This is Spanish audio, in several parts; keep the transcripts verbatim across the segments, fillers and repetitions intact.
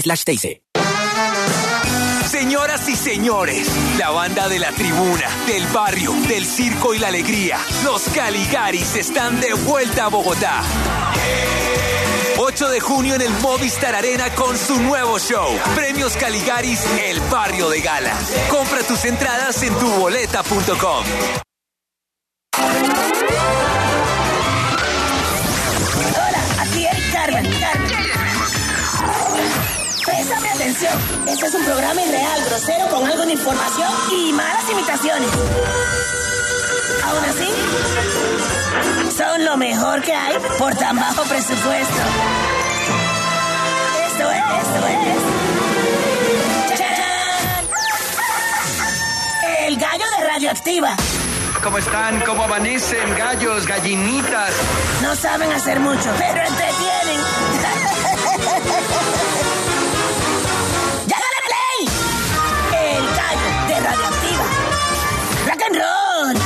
slash T I C. Señoras y señores, la banda de la tribuna, del barrio, del circo y la alegría, los Caligaris están de vuelta a Bogotá. ocho de junio en el Movistar Arena con su nuevo show. Premios Caligaris, el barrio de gala. Compra tus entradas en tu boleta punto com. Hola, aquí Eric Carmen. Préstame atención. Este es un programa irreal, grosero, con algo de información y malas imitaciones. Aún así, son lo mejor que hay por tan bajo presupuesto. Esto es, esto es. ¡Chachán! El gallo de Radioactiva. ¿Cómo están? ¿Cómo amanecen? Gallos, gallinitas. No saben hacer mucho, pero entretienen. ¡Llágale play! El gallo de Radioactiva. Rock and roll.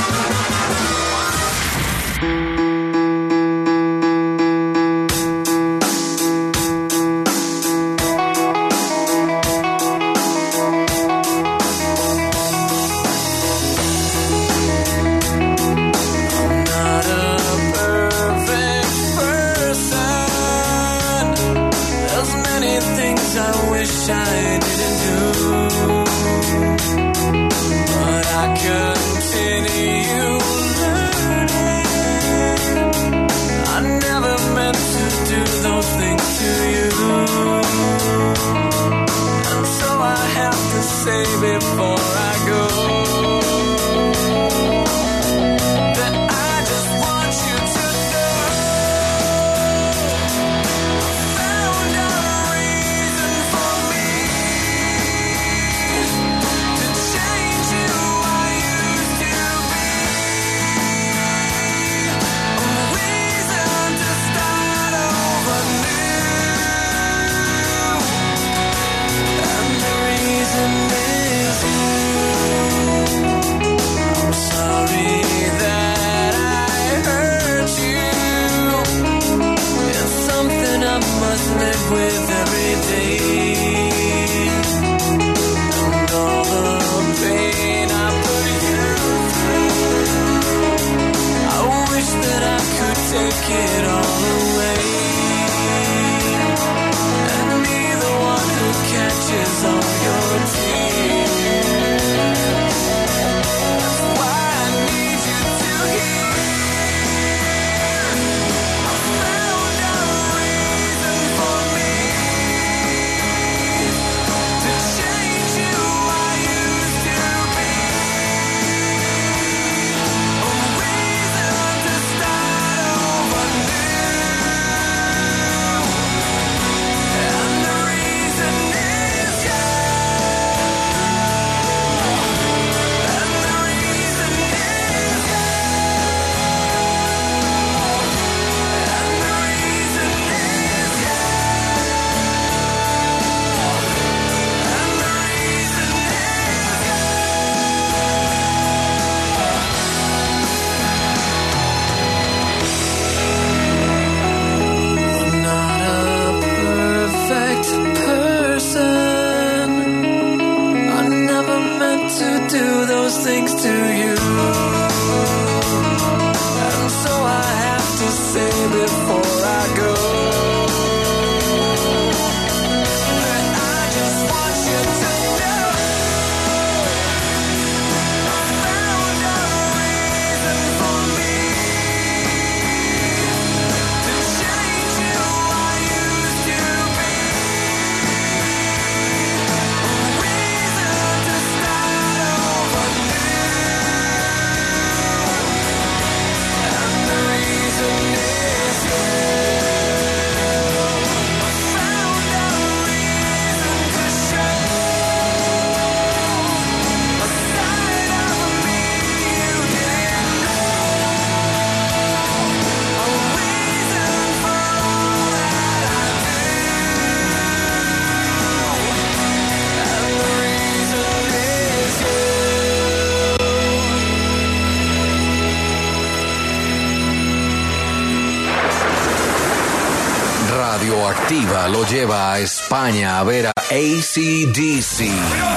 Radioactiva lo lleva a España a ver a A C D C.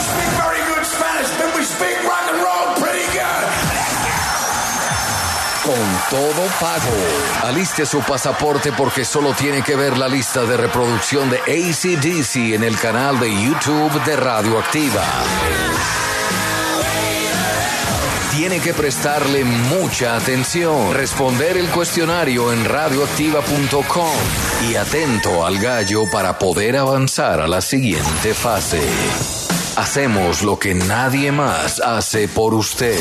Con todo pago. Aliste su pasaporte porque solo tiene que ver la lista de reproducción de A C D C en el canal de YouTube de Radioactiva. Tiene que prestarle mucha atención, responder el cuestionario en radioactiva punto com y atento al gallo para poder avanzar a la siguiente fase. Hacemos lo que nadie más hace por usted.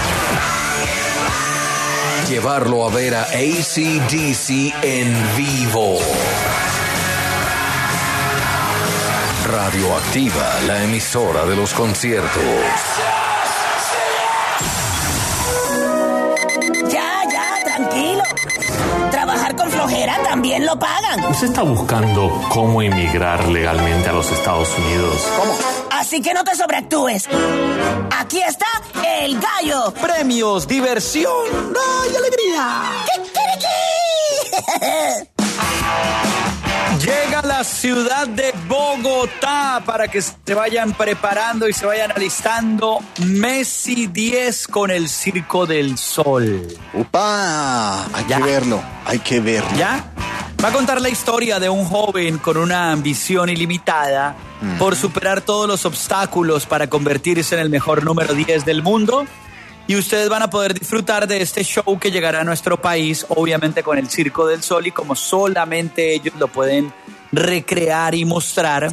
Llevarlo a ver a A C D C en vivo. Radioactiva, la emisora de los conciertos. Ya, ya, tranquilo. Trabajar con flojera también lo pagan. ¿Usted está buscando cómo emigrar legalmente a los Estados Unidos? ¿Cómo? Así que no te sobreactúes. Aquí está el gallo. Premios, diversión, ¡ay, alegría! Llega a la ciudad de Bogotá para que se vayan preparando y se vayan alistando Messi diez con el Circo del Sol. ¡Upa! Hay Ya. que verlo, hay que verlo. ¿Ya? Va a contar la historia de un joven con una ambición ilimitada uh-huh. por superar todos los obstáculos para convertirse en el mejor número diez del mundo. Y ustedes van a poder disfrutar de este show que llegará a nuestro país, obviamente con el Circo del Sol, y como solamente ellos lo pueden recrear y mostrar.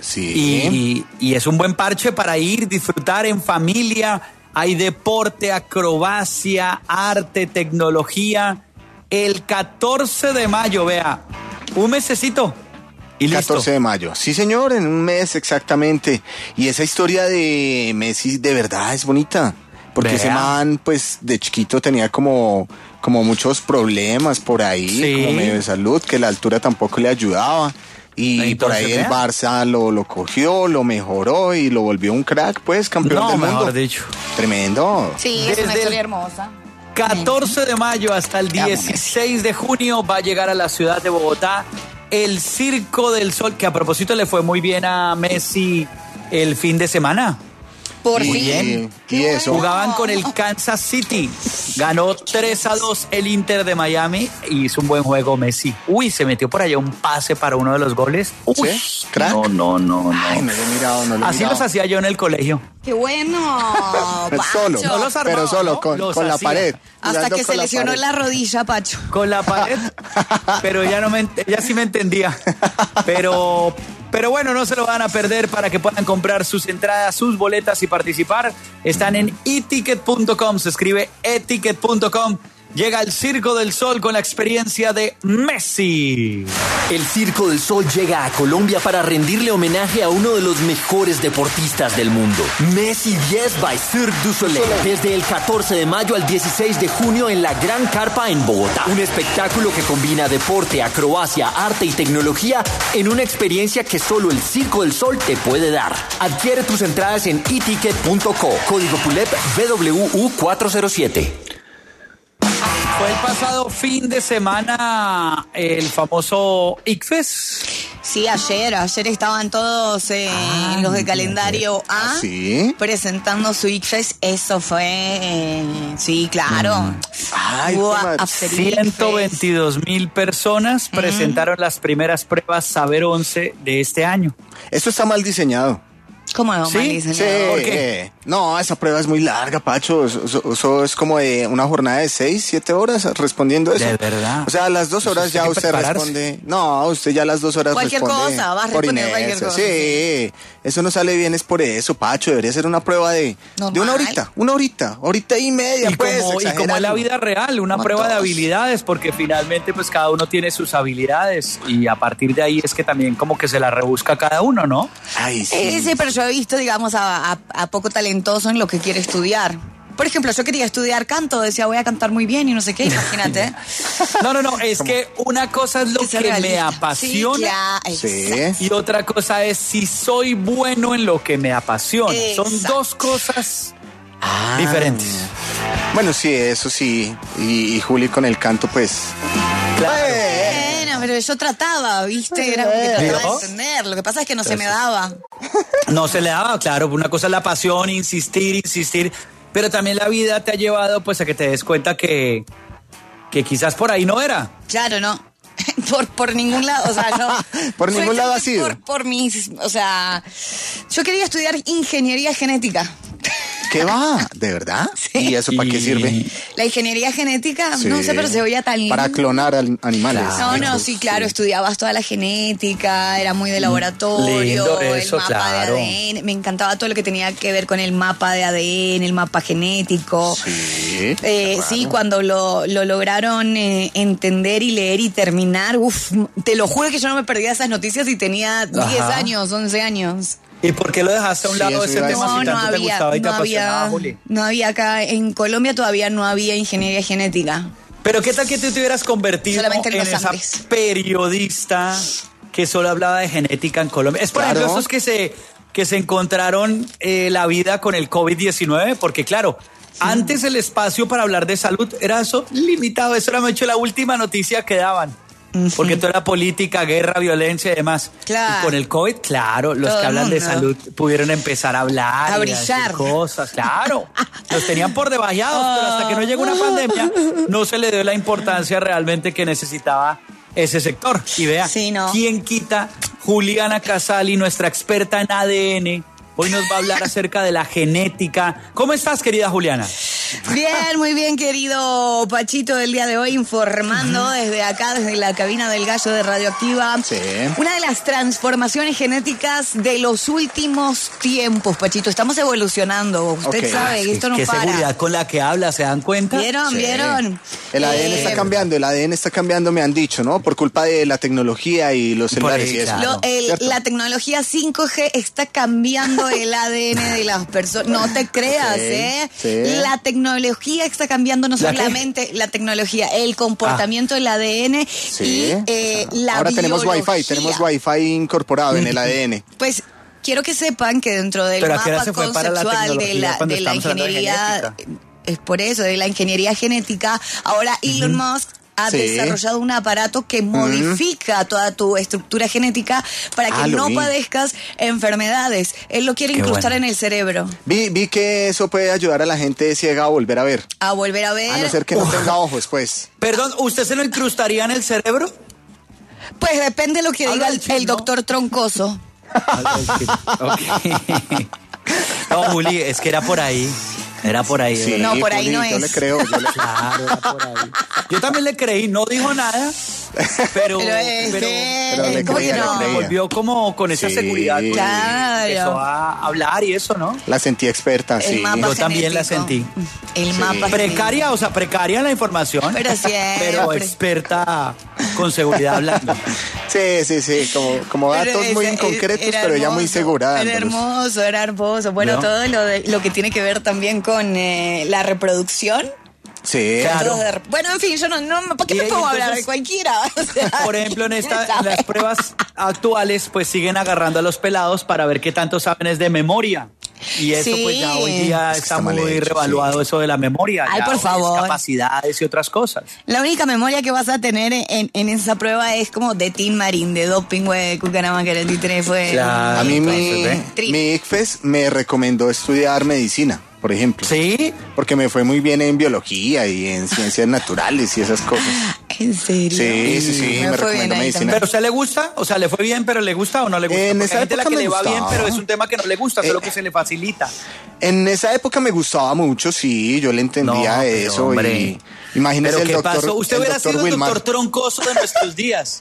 Sí. Y, y es un buen parche para ir, disfrutar en familia. Hay deporte, acrobacia, arte, tecnología. El catorce de mayo, vea, un mesecito y listo. catorce de mayo, sí señor, en un mes exactamente. Y esa historia de Messi de verdad es bonita, porque Vea. ese man pues de chiquito tenía como, como muchos problemas por ahí, Sí. como medio de salud, que la altura tampoco le ayudaba. Y Entonces, por ahí el vea. Barça lo, lo cogió, lo mejoró y lo volvió un crack, pues campeón No, del mundo. mejor dicho. Tremendo. Sí, es una Desde historia el- hermosa. catorce de mayo hasta el Amo, dieciséis de junio va a llegar a la ciudad de Bogotá el Circo del Sol, que a propósito le fue muy bien a Messi el fin de semana. Por y, fin. y eso. Jugaban con el Kansas City. Ganó tres a dos el Inter de Miami y hizo un buen juego Messi. Uy, se metió por allá un pase para uno de los goles. Uy, ¿Sí? ¿Crack? no, no, no, no. Ay, no lo he mirado, no lo he Así mirado. los hacía yo en el colegio. ¡Qué bueno! Solo, Pacho. No los armaba, pero solo, ¿no? con, Los con la hacía. pared. Hasta Jugando que con se lesionó pared. la rodilla, Pacho. Con la pared, pero ella, no me, ent- ella sí me entendía. Pero, pero bueno, no se lo van a perder para que puedan comprar sus entradas, sus boletas y participar. Están en e ticket punto com, se escribe e ticket punto com. Llega el Circo del Sol con la experiencia de Messi. El Circo del Sol llega a Colombia para rendirle homenaje a uno de los mejores deportistas del mundo. Messi diez by Cirque du Soleil. Desde el catorce de mayo al dieciséis de junio en la Gran Carpa en Bogotá. Un espectáculo que combina deporte, acrobacia, arte y tecnología en una experiencia que solo el Circo del Sol te puede dar. Adquiere tus entradas en e ticket punto co. Código P U L E P B W U cuatro cero siete. Fue el pasado fin de semana el famoso ICFES. Sí, ayer, ayer estaban todos eh, Ah, los de calendario A ¿Ah, sí? presentando su ICFES. Eso fue, eh, sí, claro. Ay, Hubo toma, after ciento ICFES. veintidós mil personas presentaron las primeras pruebas Saber once de este año. Esto está mal diseñado. ¿Cómo no, ¿Sí? mal Sí. diseñado? ¿Por qué? eh, No, esa prueba es muy larga, Pacho. Eso, eso- eso es como de una jornada de seis, siete horas respondiendo eso. ¿De verdad? O sea, a las dos Eso horas sí ya hay que usted prepararse. responde. No, usted ya a las dos horas Cualquier responde. cosa, va a por responder cualquier inercia. cosa, Sí, eso no sale bien, es por eso, Pacho. Debería ser una prueba de, de una Normal. horita, una horita, horita y media, Y pues. como, y como en la exagerando. vida real, una No prueba de todos. habilidades, porque finalmente pues cada uno tiene sus habilidades y a partir de ahí es que también como que se la rebusca cada uno, ¿no? Ay, sí. Eh, sí, pero yo he visto, digamos, a, a- a poco talentoso en lo que quiere estudiar. Por ejemplo, yo quería estudiar canto, decía voy a cantar muy bien y no sé qué, imagínate. No, no, no, es que una cosa es lo Que sea que me realista. apasiona. Sí, claro, Sí. exacto. Y otra cosa es si soy bueno en lo que me apasiona. Son Exacto. dos cosas Ah. diferentes. Bueno, sí, eso sí. Y, y Juli con el canto, pues. Claro. Bueno, pero yo trataba, ¿viste? Era como que trataba ¿Vio? de entender. Lo que pasa es que no se me daba. No se le daba, claro. Una cosa es la pasión, insistir, insistir. Pero también la vida te ha llevado pues a que te des cuenta que, que quizás por ahí no era. Claro, no. Por, por ningún lado, o sea, no. Por Fue ningún lado ha sido. Por, por mis, o sea, yo quería estudiar ingeniería genética. ¿Qué va? ¿De verdad? ¿Y eso para qué sirve? La ingeniería genética, Sí. no sé, pero se oía tan lindo. Para clonar al- animales. No, no, sí, claro, estudiabas toda la genética, era muy de laboratorio, Lindo eso, el mapa claro. de A D N, me encantaba todo lo que tenía que ver con el mapa de A D N, el mapa genético. Sí. Eh, sí, cuando lo, lo lograron eh, entender y leer y terminar, uff, te lo juro que yo no me perdía esas noticias y tenía diez Ajá. años, once años. ¿Y por qué lo dejaste a un Sí, lado eso ese iba a tema No, si no tanto te había, gustaba y te no apasionaba, había, Juli? no había acá, en Colombia todavía no había ingeniería genética. Pero ¿qué tal que tú te hubieras convertido Solamente en en los esa Andes. periodista que solo hablaba de genética en Colombia? Es por Claro. ejemplo esos que se, que se encontraron eh, la vida con el COVID diecinueve, porque claro, antes el espacio para hablar de salud era eso limitado, eso era mucho la última noticia que daban. Porque todo era política, guerra, violencia y demás. Claro. Y con el COVID, claro, los Todo que el hablan de mundo. salud pudieron empezar a hablar. A y decir brillar. cosas, claro. Los tenían por debajeados, pero hasta que no llegó una pandemia, no se le dio la importancia realmente que necesitaba ese sector. Y vea, Sí, no. ¿quién quita? Juliana Casali, nuestra experta en A D N, hoy nos va a hablar acerca de la genética. ¿Cómo estás, querida Juliana? Bien, muy bien, querido Pachito, del día de hoy informando desde acá, desde la cabina del Gallo de Radioactiva. Sí. Una de las transformaciones genéticas de los últimos tiempos, Pachito. Estamos evolucionando. Usted Ok. sabe que esto no Qué para. seguridad con la que habla, ¿se dan cuenta? ¿Vieron? Sí. ¿Vieron? El A D N Eh, está cambiando, el A D N está cambiando, me han dicho, ¿no? Por culpa de la tecnología y los celulares ahí, y eso. claro. Lo- el- ¿Cierto? la tecnología cinco G está cambiando el A D N de las personas. No te creas, Ok, ¿eh? sí. La tecnología está cambiando no ¿La qué? solamente la tecnología, el comportamiento del A D N Sí. y eh, la Ahora tenemos biología. Wi-Fi, tenemos Wi-Fi incorporado en el A D N. Pues quiero que sepan que dentro del Pero ¿a qué hora mapa se fue para la conceptual de tecnología la, cuando de la estamos hablando de ingeniería, genética? es por eso, de la ingeniería genética, ahora Elon Musk ha Sí. desarrollado un aparato que modifica toda tu estructura genética para que Ah, lo no vi. padezcas enfermedades. Él lo quiere Qué incrustar bueno. en el cerebro, Vi, vi que eso puede ayudar a la gente ciega a volver a ver. a volver a ver. A no ser que no tenga ojos, pues. Perdón, ¿usted se lo incrustaría en el cerebro? Pues depende de lo que Habla diga del el, chip, el ¿no? doctor Troncoso. Ok. No, Juli, es que era por ahí. Era por ahí. Sí, No, por ahí Juli, no yo es. le creo. Yo le... Claro, era por ahí. Yo también le creí, no dijo nada, pero, Pero, pero, este, pero le ¿cómo que creía, le no? creía. volvió como con esa Sí. seguridad. Juli. Claro. Empezó a hablar y eso, ¿no? La sentí experta, El sí. mapa Yo también la genético. El Sí. mapa Precaria, o sea, precaria la información. Pero siempre. Pero experta con seguridad hablando. Sí, sí, sí, como, como Pero datos muy ese- inconcretos, era pero ella muy hermoso, segura. Era dándolos. hermoso, era hermoso. Bueno, ¿No? todo lo, de- lo que tiene que ver también con eh, la reproducción. Sí. Claro. Todo de- bueno, en fin, yo no, no ¿por qué Y me ahí, pongo a hablar de entonces, cualquiera? O sea, Por ejemplo, en, esta, en las pruebas actuales, pues siguen agarrando a los pelados para ver qué tanto saben es de memoria. Y eso, Sí. pues ya hoy día Es que está está mal muy hecho, revaluado sí. eso de la memoria. Ay, ya por hoy es favor. capacidades y otras cosas. La única memoria que vas a tener en, en esa prueba es como de Tin Marín, de doping, güey, Cucarama, que el titre fue. Claro. A mí mi, Entonces, ¿ve? mi ICFES me recomendó estudiar medicina, por ejemplo. Sí, Porque me fue muy bien en biología y en ciencias naturales y esas cosas. ¿En serio? Sí, sí, sí, me, fue recomendó bien ahí medicina. pero ¿a usted le gusta? O sea, ¿le fue bien, pero le gusta o no le gusta? En Porque esa hay gente a la época que me le va bien, gustaba. pero es un tema que no le gusta, solo Eh, que se le facilita. En esa época me gustaba mucho, sí, yo le entendía No, pero, eso. hombre. Y imagínese ¿Pero el qué doctor, pasó? Usted el hubiera doctor sido el Wilmar. doctor troncoso de nuestros días.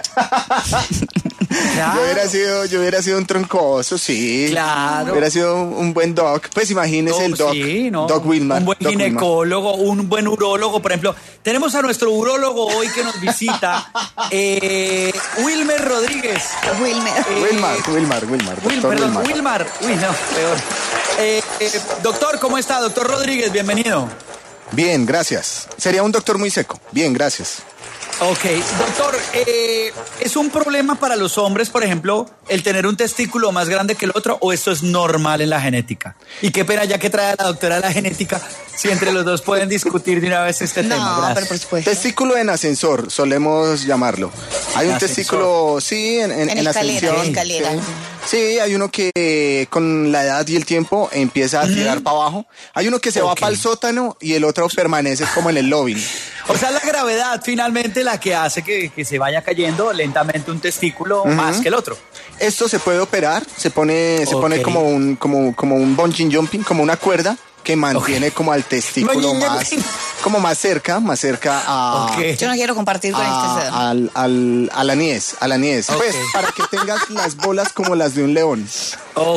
Claro. Yo hubiera sido, yo hubiera sido un troncoso, sí. Claro. Hubiera sido un buen doc. Pues imagínese No, el doc. sí, no. Doc Wilmar. Un buen Doc Wilmar. ginecólogo, un buen urólogo, por ejemplo. Tenemos a nuestro urólogo hoy que nos visita, eh, Wilmer Rodríguez. Wilmer. Eh, Wilmar, Wilmar, Wilmar. Will, doctor perdón, Wilmar. Wilmar. Uy, no, peor. Eh, eh, doctor, ¿cómo está? Doctor Rodríguez, bienvenido. Bien, gracias. Sería un doctor muy seco. Bien, gracias. Ok, doctor, eh, ¿es un problema para los hombres, por ejemplo, el tener un testículo más grande que el otro, o esto es normal en la genética? Y qué pena, ya que trae a la doctora la genética, si entre los dos pueden discutir de una vez este No, tema. Gracias. pero por supuesto. Testículo en ascensor, solemos llamarlo. Hay un Ascensor. testículo, sí, en, en, En en escalera, ascensión. en escalera. Sí. Sí, hay uno que eh, con la edad y el tiempo empieza a tirar para abajo. Hay uno que se va Ok. para el sótano y el otro permanece como en el lobby. O sea, la gravedad finalmente la que hace que, que se vaya cayendo lentamente un testículo más que el otro. Esto se puede operar, se pone, se Ok. pone como un, como, como un bungee jumping, como una cuerda que mantiene como al testículo Bungee más, jumping. como más cerca, más cerca a, Ok. Yo no quiero compartir con este a, ser. al, al, a la niez, a la niez. Ok. Pues para que tengas las bolas como las de un león, Ok.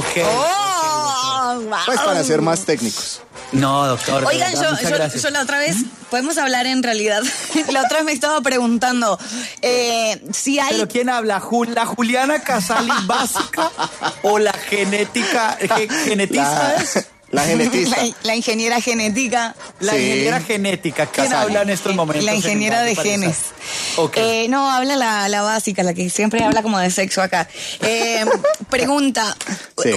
¡Oh! wow. pues para ser más técnicos. No, doctor. de Oigan, verdad, yo, muchas yo- gracias. yo la otra vez, podemos hablar en realidad. La otra vez me estaba preguntando eh, si hay. ¿Pero quién habla? Ju- ¿La Juliana Casali básica o la genética, ge- genetista La, es? la genetista. La, la ingeniera genética. La Sí. ingeniera genética. ¿Quién Casali. habla en estos momentos? La en ingeniera de Engaño para genes. Usar? Ok. Eh, no, habla la, la básica, la que siempre habla como de sexo acá. Eh, pregunta. Sí.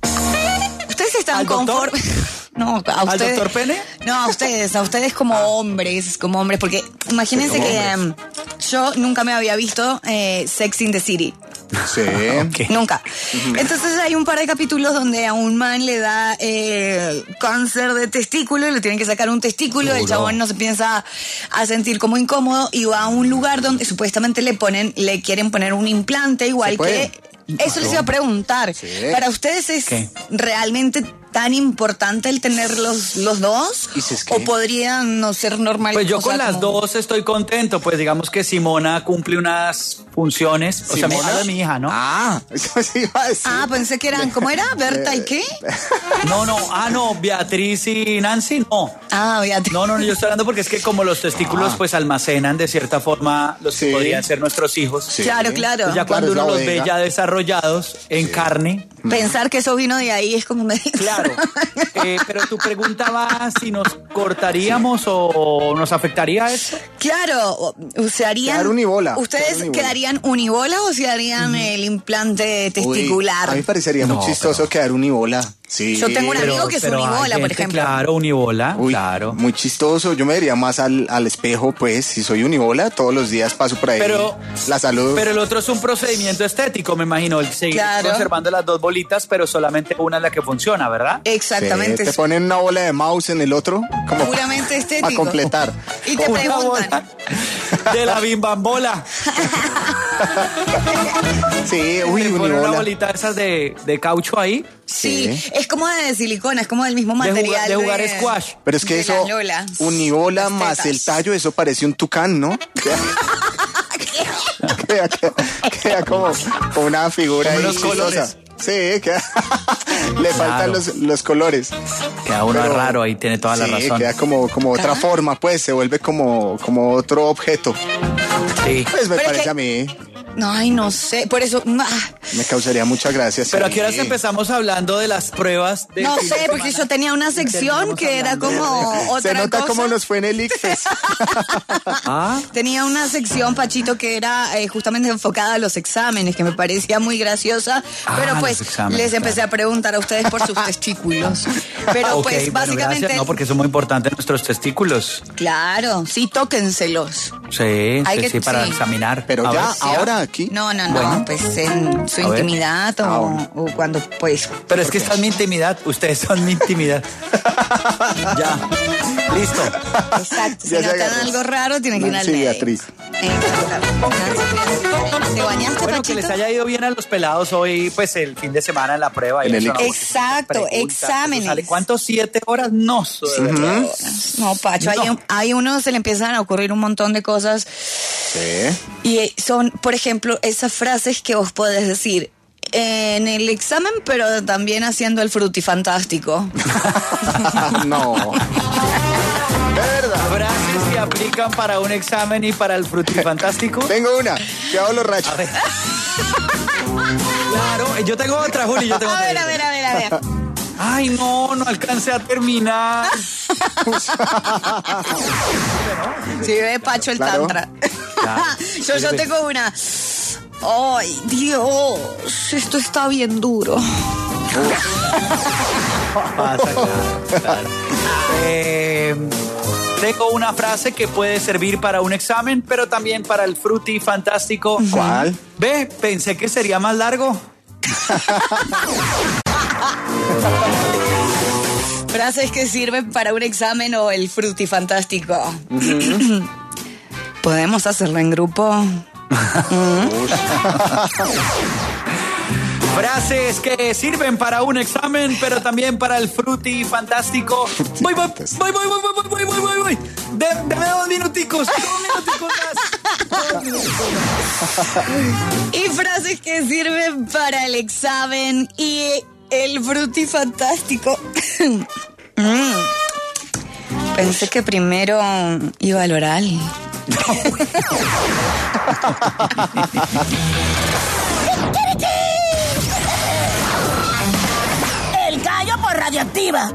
¿Ustedes están ¿Al doctor? conformes? No, a ¿Al ustedes. doctor Pene? No, a ustedes, a ustedes como hombres, como hombres, porque imagínense como que em, yo nunca me había visto eh, Sex in the City. Sí. Ok. Nunca. Entonces hay un par de capítulos donde a un man le da eh, cáncer de testículo y le tienen que sacar un testículo, el chabón no se piensa a sentir como incómodo y va a un lugar donde supuestamente le ponen, le quieren poner un implante igual ¿Se puede? que... Eso les iba a preguntar. Sí. ¿Para ustedes es ¿Qué? realmente tan importante el tener los, los dos? ¿Y si es que? ¿O podrían no ser normales? Pues yo O con sea, las como- dos estoy contento. Pues digamos que Simona cumple unas funciones. O sea, me ¿Simona? habla de mi hija, ¿no? Ah, eso sí iba a decir. Ah, pensé que eran, ¿cómo era? ¿Berta y qué? No, no. Ah, no. Beatriz y Nancy, no. Ah, Beatriz. No, no, no, yo estoy hablando porque es que como los testículos Ah. pues almacenan de cierta forma los que Sí. podrían ser nuestros hijos. Sí. Claro, claro. Pues ya Claro, cuando es la uno los ve bodega. ya desarrollados en carne. Pensar que eso vino de ahí es como me Claro. Eh, pero tu pregunta va si nos cortaríamos o nos afectaría eso. Claro, o- se harían. Quedar unibola, ¿Ustedes quedar unibola. quedarían unibola o se harían el implante testicular? Uy, a mí parecería No, muy chistoso quedar unibola. Sí. Yo tengo un Pero- amigo que es pero hay unibola, por gente, ejemplo. Claro, unibola, Uy, claro. muy chistoso. Yo me diría más al, al espejo, pues, si soy unibola, todos los días paso por ahí. Pero- la salud. Pero el otro es un procedimiento estético, me imagino, el seguir Claro. conservando las dos bolitas, pero solamente una es la que funciona, ¿verdad? Exactamente. Sí, te ponen una bola de mouse en el otro, como Puramente estético. para completar. Y te Una preguntan. bola de la bimbambola. Sí, uy, Le ponen una unibola. bolita de esas de, de caucho ahí. Sí, Sí. es como de silicona, es como del mismo De material. jugar, de jugar squash. Pero es que de eso, las lolas. unibola Las más tetas. el tallo, eso parece un tucán, ¿no? Queda, queda, queda como, como una figura Como ahí unos colores. chistosa. Sí, queda, le faltan Claro. los, los colores. Queda uno Pero- raro ahí, tiene toda la Sí, razón. queda como, como otra Ajá. forma, pues, se vuelve como, como otro objeto. Sí. Pues me Pero parece que- a mí, Ay, no sé, por eso. ah, me causaría mucha gracia. Pero sí. aquí ahora empezamos hablando de las pruebas de No fin de sé, porque semana. yo tenía una sección terminamos que era hablando de- como otra Se nota cosa. cómo nos fue en el ICFES. Ah, Tenía una sección, Pachito, que era eh, justamente enfocada a los exámenes, que me parecía muy graciosa. Ah, pero los pues exámenes, les empecé claro. a preguntar a ustedes por sus testículos. Pero ok, pues bueno, básicamente. gracias. No, porque son muy importantes nuestros testículos. Claro, sí, tóquenselos. Sí, Hay sí, que- sí, para sí. examinar. Pero A ya, ver. ahora aquí. No, no, no, Bueno. pues en su A ver. intimidad o, Ah, bueno. o cuando pues. Pero es que esta es mi intimidad. Ustedes son mi intimidad. Ya. Listo. Exacto, si Ya no se te dan agarró. algo raro, tienes que ir al Nancy médico. Beatriz. Exacto. Nancy, ¿te bañaste, Bueno, que Pachito? les haya ido bien a los pelados hoy, pues el fin de semana en la prueba. y En el eso, ¿no? Porque Exacto, preguntas, exámenes. eso sale, ¿cuánto? ¿Siete horas? No, eso de verdad. No, Pacho, Hay, No. un- hay uno se le empiezan a ocurrir un montón de cosas Sí. y eh, son, por ejemplo, esas frases que vos podés decir en el examen, pero también haciendo el frutifantástico. No. De verdad. Frases que aplican para un examen y para el frutifantástico. Tengo una. Cuidado los rachos. A ver. Claro, yo tengo otra, Juli, yo tengo A otra. ver, a ver, a ver, a ver. Ay, no, no alcancé a terminar. Si ve Pacho el Claro. tantra. Claro. yo, yo tengo una. Ay, Dios, esto está bien duro. Pasa, claro, claro. Eh, tengo una frase que puede servir para un examen, pero también para el fruti fantástico. ¿Cuál? Ve, pensé que sería más largo. Frases que sirven para un examen o el fruti fantástico. Uh-huh. ¿Podemos hacerlo en grupo? Frases que sirven para un examen, pero también para el fruti fantástico. Voy, voy, voy, voy, voy, voy, voy, voy, voy, voy. De, deme dos minuticos, dos minuticos más. Dos minuticos más. Y frases que sirven para el examen y el fruti fantástico. mm. Pensé que primero iba al oral. El gallo por Radioactiva.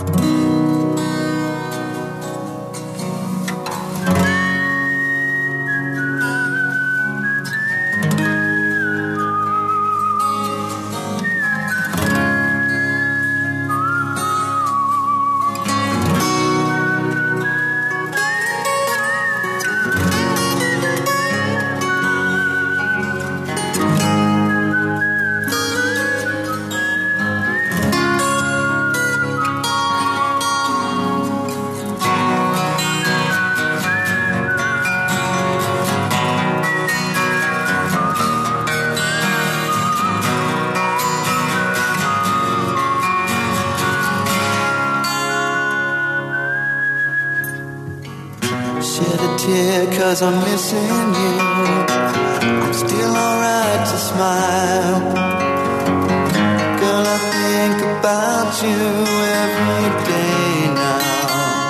Cause I'm missing you. I'm still alright to smile. Girl, I think about you every day now.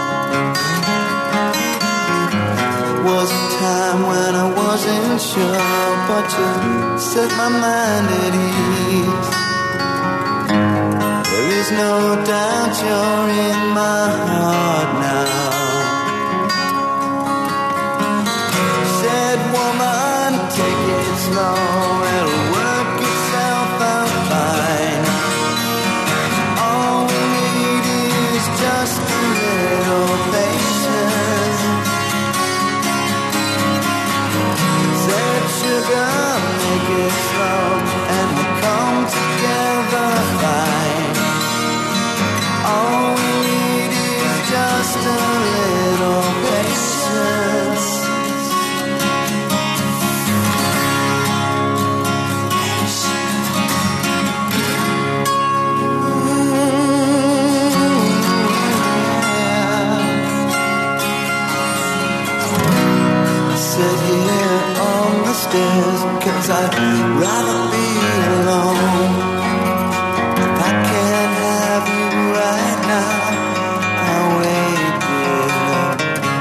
Was a time when I wasn't sure, but you set my mind at ease. There is no doubt you're in my heart now. Take it slow, it'll work itself out fine. All we need is just a little patience. Said sugar, make it slow, and we'll come together fine. All we need is just a little patience. Cause I'd rather be alone. If I can't have you right now, I'll wait alone.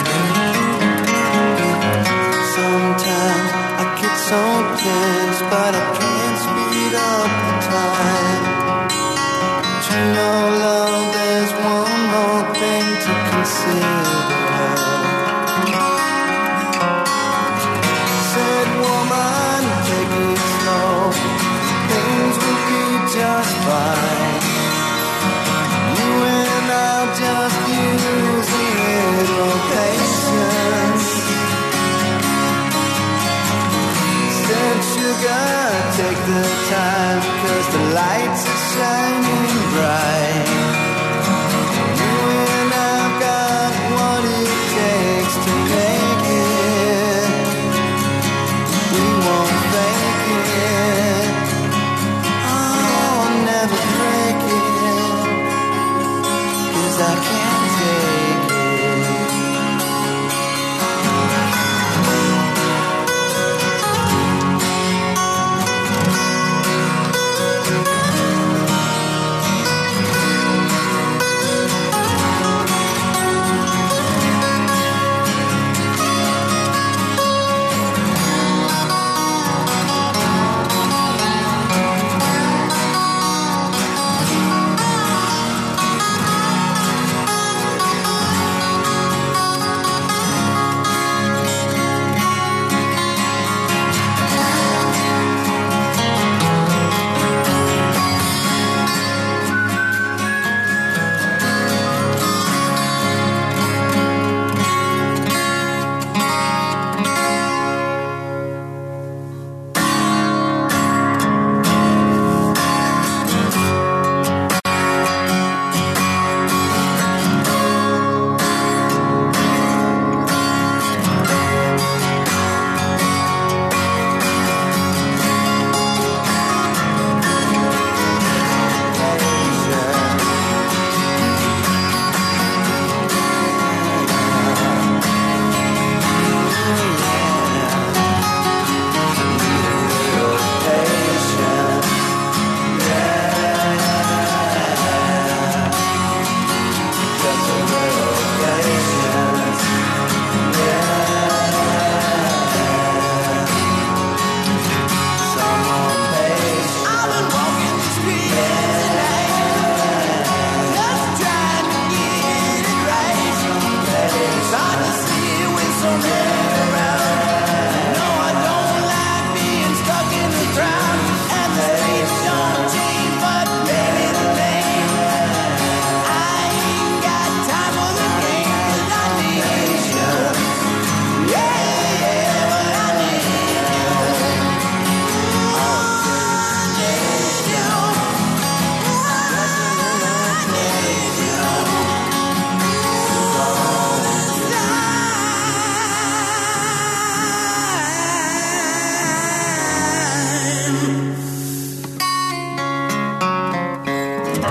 Sometimes I get so tense, but I can't speed up the time. But you know, love, there's one more thing to consider. Just fine. You and I'll just use a little patience. Said sugar, take the time, cause the lights are shining bright. You and I've got what it takes to make it. We won't fake it. Never break it, cause I can't take it.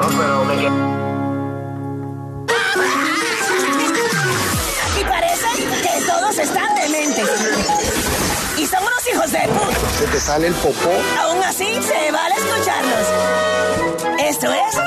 pero me quedo. Aquí parece que todos están dementes. Y son unos hijos de puta. Se te sale el popó. Aún así, se vale escucharlos. Esto es...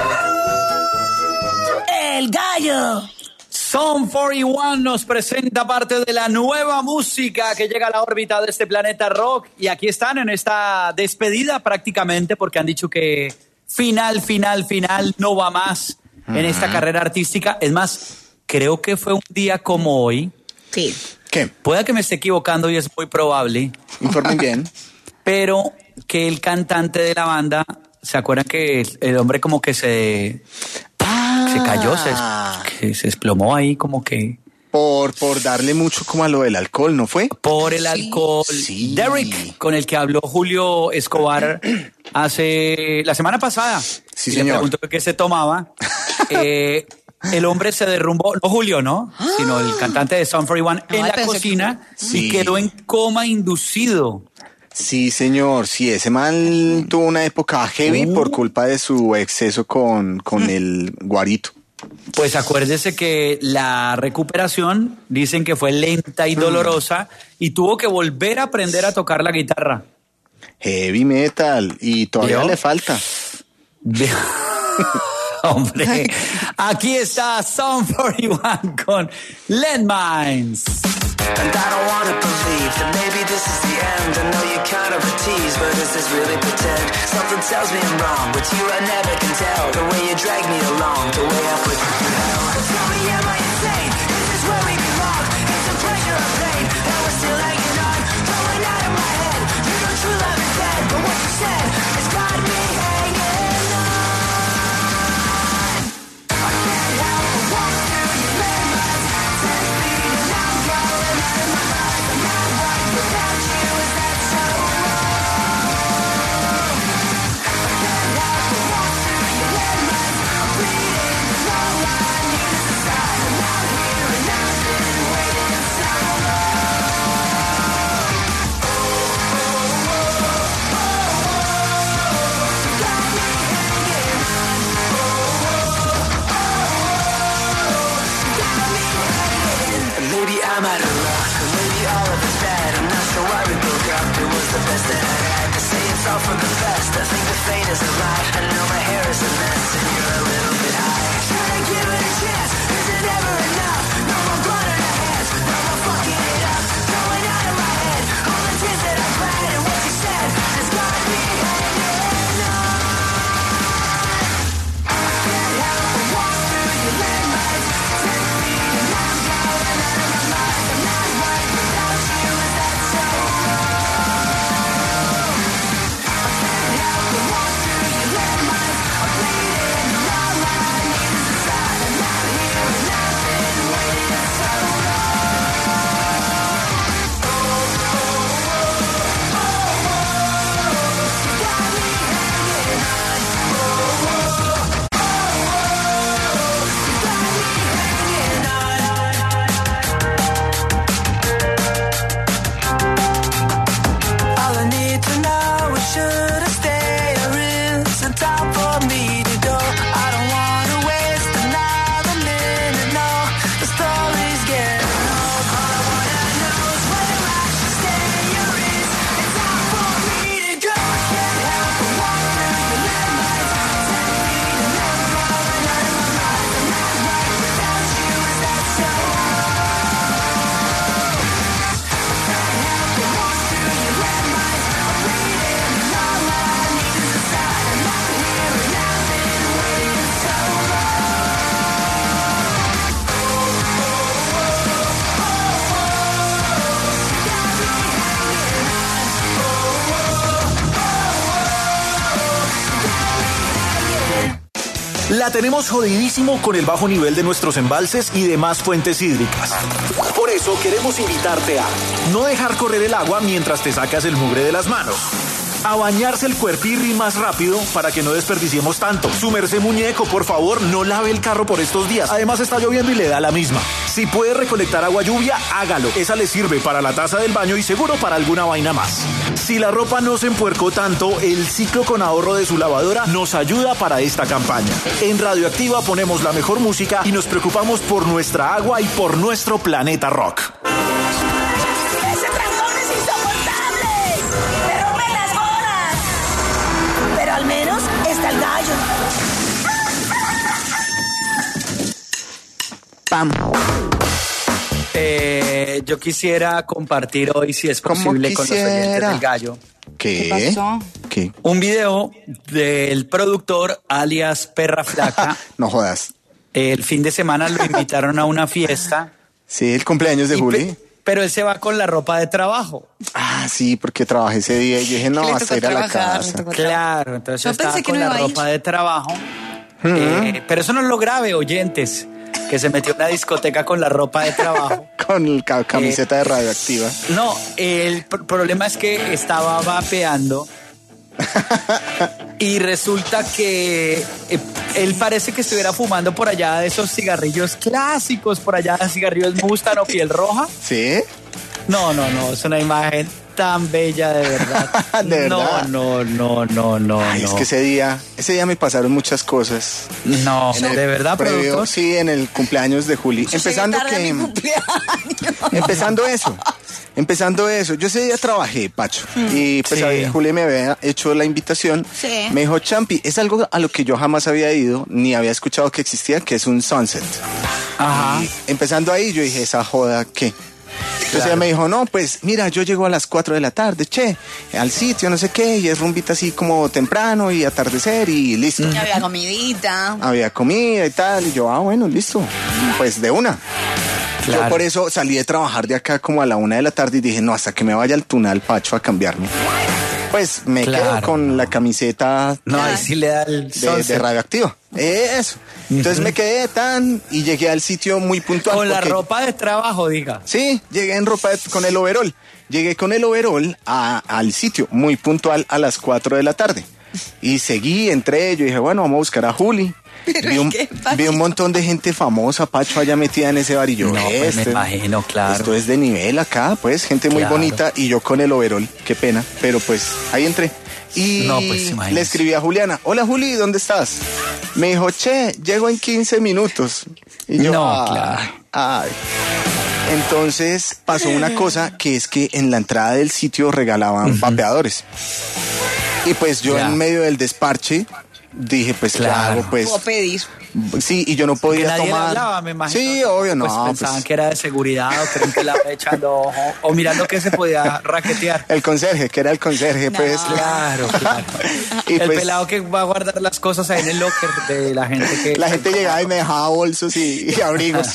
El Gallo. Sum cuarenta y uno nos presenta parte de la nueva música que llega a la órbita de este planeta rock. Y aquí están en esta despedida prácticamente porque han dicho que final, final, final, no va más uh-huh. en esta carrera artística. Es más, creo que fue un día como hoy. Sí. ¿Qué? Puede que me esté equivocando y es muy probable. Informen bien. Pero que el cantante de la banda, ¿se acuerdan que el hombre como que se... Se cayó, se, que se desplomó ahí como que... Por, por darle mucho como a lo del alcohol, ¿no fue? Por el alcohol. Sí. Derek, con el que habló Julio Escobar hace... La semana pasada. Sí, y señor. Le preguntó qué se tomaba. eh, el hombre se derrumbó, no Julio, ¿no? Sino el cantante de Sum cuarenta y uno en Ay, la cocina que... sí. y quedó en coma inducido. Sí, señor, sí, ese man tuvo una época heavy uh. por culpa de su exceso con, con mm. el guarito. Pues acuérdese que la recuperación dicen que fue lenta y dolorosa mm. y tuvo que volver a aprender a tocar la guitarra. Heavy metal, y todavía ¿Vio? le falta. Hombre, aquí está Sum cuarenta y uno con Landmines. And I don't wanna believe that maybe this is the end. I know you kind of a tease, but is this really pretend? Something tells me I'm wrong, but you I never can tell. The way you drag me along, the way I put you through hell. Tell me, am I insane? Is this where we belong? It's a pleasure or pain, and we're still hanging on. Going out of my head, you know true love is dead. But what you said has got me hanging on. I can't help but walk through your landmines. Ten feet and I'm going out of my mind. I'm not right without you, is that so wrong? I can't help but walk through your landmines. I'm bleeding and all I need is a sign. I'm out here and I've been waiting so long. Oh, oh, oh, oh, oh. You got me hanging on. Oh, oh, oh, oh. You got me hanging. Maybe I'm out of luck, or maybe all of it's bad. I'm not sure why we broke up. It was the best that I had. To say it's all for the best. I think the fate is a lie. I know my hair is a mess, and you're a little bit high. Should I give it a chance? Is it ever enough? No more blood on our hands. No more fucking it up. Going out of my head. All the tears that I cried and what you said has got me hanging on. I can't help but walk through your landmines. Ten feet and I'm going out of my mind. I'm not right without you, is that so wrong? I can't help but walk through your landmines. I'm bleeding and all I need is a sign. I'm out here and I've been waiting so long. Oh, oh, oh, oh, oh. You got me hanging on. Oh, oh, oh, oh. You got me hanging on. All I need to know is should I stay or is it time for me to go? I don't wanna waste another minute, no. The story's getting old. All I wanna know is whether I should stay or is it time for me to go? I can't help but walk through your landmines. Ten feet and I'm going out of my mind. I'm not right without you, is that so wrong? I can't help but walk through your landmines. I'm bleeding and all I need is a sign. I'm out here and I've been waiting so long. Oh, oh, oh, oh, oh. You got me hanging on. Oh, oh, oh, oh. You got me hanging. La tenemos jodidísimo con el bajo nivel de nuestros embalses y demás fuentes hídricas. Por eso queremos invitarte a no dejar correr el agua mientras te sacas el mugre de las manos. A bañarse el cuerpirri más rápido para que no desperdiciemos tanto. Su merced muñeco, por favor, no lave el carro por estos días. Además está lloviendo y le da la misma. Si puede recolectar agua lluvia, hágalo. Esa le sirve para la taza del baño y seguro para alguna vaina más. Si la ropa no se empuercó tanto, el ciclo con ahorro de su lavadora nos ayuda para esta campaña. En Radioactiva ponemos la mejor música y nos preocupamos por nuestra agua y por nuestro planeta rock. ¡Ese trancón es insoportable! ¡Me rompen las bolas! Pero al menos está el gallo. ¡Pam! Eh, yo quisiera compartir hoy, si es ¿Cómo posible, con los oyentes quisiera? del gallo, ¿Qué? ¿Qué pasó? ¿Qué? un video del productor alias Perra Flaca. No jodas. El fin de semana lo invitaron a una fiesta. Sí, el cumpleaños de y Juli. pe- pero él se va con la ropa de trabajo. Ah, sí, porque trabajé ese día y yo dije, no, Le hasta tocó ir a la trabajar, le casa. tocó Claro, entonces Yo estaba pensé que con no la iba a ir. ropa de trabajo. Eh, pero eso no es lo grave, oyentes, que se metió en una discoteca con la ropa de trabajo. Con el ca- camiseta de Radioactiva. No, el pr- problema es que estaba vapeando y resulta que eh, él parece que estuviera fumando por allá de esos cigarrillos clásicos, por allá de cigarrillos Mustang o piel roja. ¿Sí? No, no, no, es una imagen tan bella, de verdad. ¿De verdad? No, no, no, no, no. Ay, no. es que ese día, ese día me pasaron muchas cosas. No, En el de verdad, previo- productor. Sí, en el cumpleaños de Juli. Llegué Empezando tarde a mi que... cumpleaños. Empezando eso, empezando eso. Yo ese día trabajé, Pacho, y pues Sí. a- Juli me había hecho la invitación. Sí. Me dijo, Champi, es algo a lo que yo jamás había ido, ni había escuchado que existía, que es un sunset. Ajá. Y empezando ahí, yo dije, ¿esa joda qué? Entonces ella me dijo, no, pues mira, yo llego a las cuatro de la tarde, che, al sitio, no sé qué, y es rumbita así como temprano y atardecer y listo. Ya había comidita. Había comida y tal, y yo, ah, bueno, listo, pues de una. Yo Claro. por eso salí de trabajar de acá como a la una de la tarde y dije, no, hasta que me vaya al Tunal, Pacho, a cambiarme. Pues me Claro. quedo con la camiseta No, ahí sí le da el de, sunset. de Radioactiva. Eso. Entonces me quedé tan y llegué al sitio muy puntual. Con la porque- ropa de trabajo, diga. Sí, llegué en ropa de- con el overol. Llegué con el overol a- al sitio muy puntual a las cuatro de la tarde. Y seguí, entré, yo dije, bueno, vamos a buscar a Juli. Pero Vi un, ¿qué pasó? vi un montón de gente famosa, Pacho, allá metida en ese barillo. No, pues me imagino, claro. Esto es de nivel acá, pues, gente muy Claro. bonita. Y yo con el overol, qué pena. Pero pues, ahí entré. Y No, pues, imagínese. le escribí a Juliana, hola Juli, ¿dónde estás? Me dijo, che, llego en quince minutos. Y yo, No, "Ay, claro. ay". Entonces pasó una cosa que es que en la entrada del sitio regalaban vapeadores. Y pues yo Ya. en medio del desparche dije, pues Claro. claro, pues Puedo pedir. sí, y yo no Que podía nadie le tomar. hablaba, me imagino. Sí, obvio, no. Pues Pues, pensaban que era de seguridad o creen que la echando ojo o mirando que se podía raquetear. el conserje, que era el conserje, pues. Claro, claro. Y el pues, pelado que va a guardar las cosas ahí en el locker de la gente que... la gente llegaba y me dejaba bolsos y, y abrigos.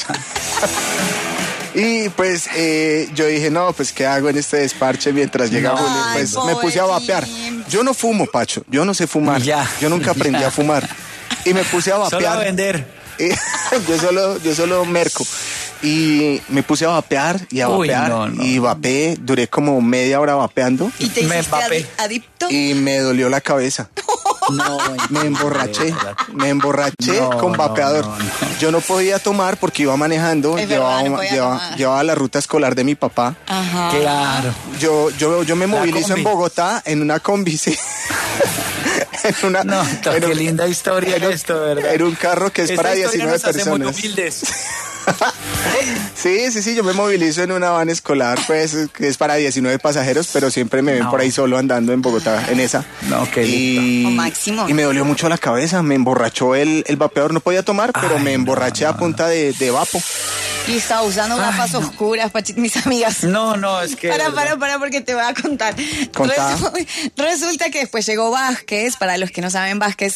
Y pues eh, yo dije, no, pues ¿qué hago en este desparche mientras llega No. Juli? Ay, Pues me puse a vapear. pobrecín. Yo no fumo, Pacho, yo no sé fumar. Ya, yo nunca aprendí ya. a fumar. Y me puse a Solo a vapear. vender. Y yo solo, yo solo merco. Y me puse a vapear y a Uy, vapear. no, no. Y vapeé, duré como media hora vapeando. ¿Y te Me hiciste empapé. adi- adicto? Y me dolió la cabeza. No, Me emborraché, me emborraché No, con no, vapeador. no, no. Yo no podía tomar porque iba manejando, Es llevaba, verdad, no podía llevaba- tomar. llevaba la ruta escolar de mi papá. Ajá. Claro. Yo, yo, yo me La movilizo combi. en Bogotá en una combi, sí. en una, No, en qué un- linda historia en un- esto, ¿verdad? En un carro que es Esta para historia diecinueve nos hace muy personas. humildes. Sí, sí, sí, yo me movilizo en una van escolar, pues, que es para diecinueve pasajeros, pero siempre me ven No. por ahí solo andando en Bogotá, en esa. No, qué y, O máximo. y me dolió mucho la cabeza, me emborrachó el, el vapeador, no podía tomar, pero Ay, me no, emborraché no, a punta de, de vapo. Y estaba usando gafas oscuras, Pachi- mis amigas. No, no, es que... Para, de verdad. para, para, porque te voy a contar. Contá. Resu- Resulta que después llegó Vázquez. Para los que no saben, Vázquez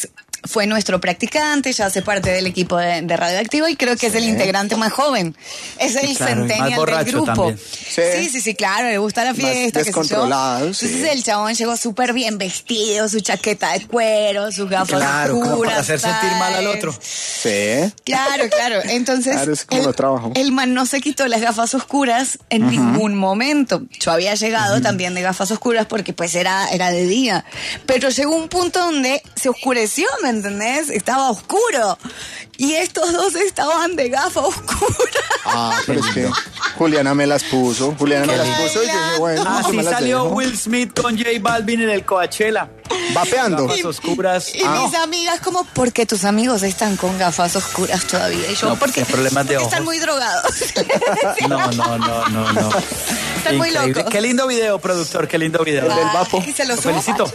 fue nuestro practicante, ya hace parte del equipo de, de Radioactivo y creo que es el integrante más joven. Es el Claro, y más centennial del borracho grupo. también. Sí. sí, sí, sí, claro, le gusta la Más fiesta, qué sé yo. descontrolado, sí. Entonces el chabón llegó súper bien vestido, su chaqueta de cuero, sus gafas Claro, oscuras. como para hacer sentir mal al ¿sabes? otro. Sí. Claro, claro. Entonces, Claro, es como el, lo trabajo. el man no se quitó las gafas oscuras en ningún momento. Yo había llegado también de gafas oscuras porque pues era, era de día. Pero llegó un punto donde se oscureció, ¿me entendés? Estaba oscuro. Y estos dos estaban de gafas oscuras. Ah, pero es que Juliana me las puso. Juliana me las puso y yo dije, bueno, yo Así me las salió dejo. Will Smith con J Balvin en el Coachella. Vapeando. Gafas oscuras. Y Ah, mis amigas como, ¿por qué tus amigos están con gafas oscuras todavía? Y yo, No, porque porque problemas de están ojos. muy drogados. no, no, no, no, no. Están muy Increíble. locos. Qué lindo video, productor, qué lindo video. El del Vapo. Ay, se Lo los subo, felicito.